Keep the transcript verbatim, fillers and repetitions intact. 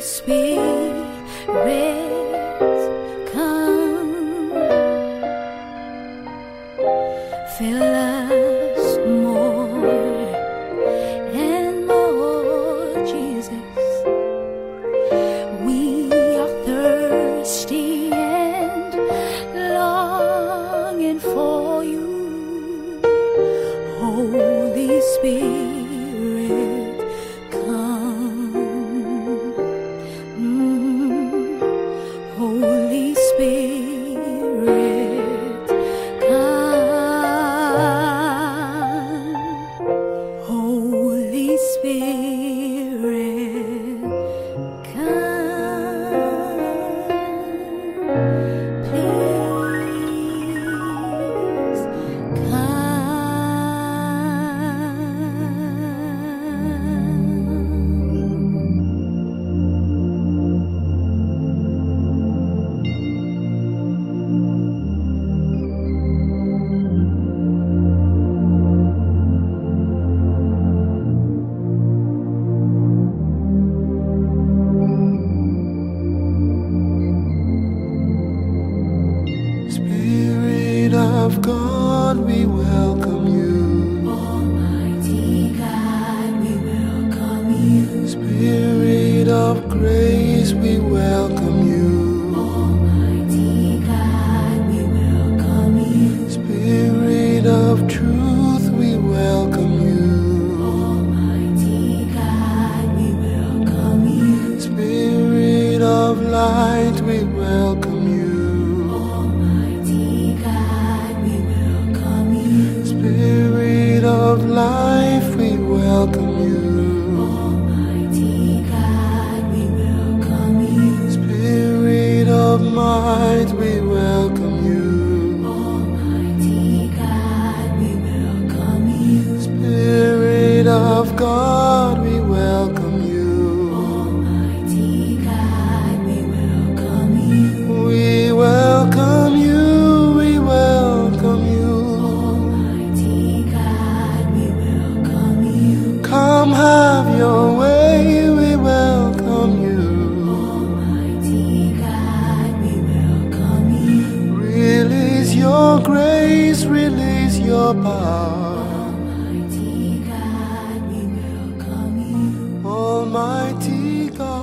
Spirit, come, fill us more and more, Jesus. We are thirsty and longing for you, Holy Spirit. Holy Spirit, come. Holy Spirit, come. Please come. Spirit of God, we welcome you. Almighty God, we welcome you. Spirit of grace, we welcome you. Almighty God, we welcome you. Spirit of truth, we welcome you. Almighty God, we welcome you. Spirit of light, we welcome you. Spirit of life, we welcome you. Almighty God, we welcome you. Spirit of might, we welcome you. Almighty God, we welcome you. Spirit of God, we welcome you. Almighty God, we welcome you. We welcome you, we welcome you. Come have your way, we welcome you. Almighty God, we welcome you. Release your grace, release your power. Almighty God, we welcome you. Almighty God.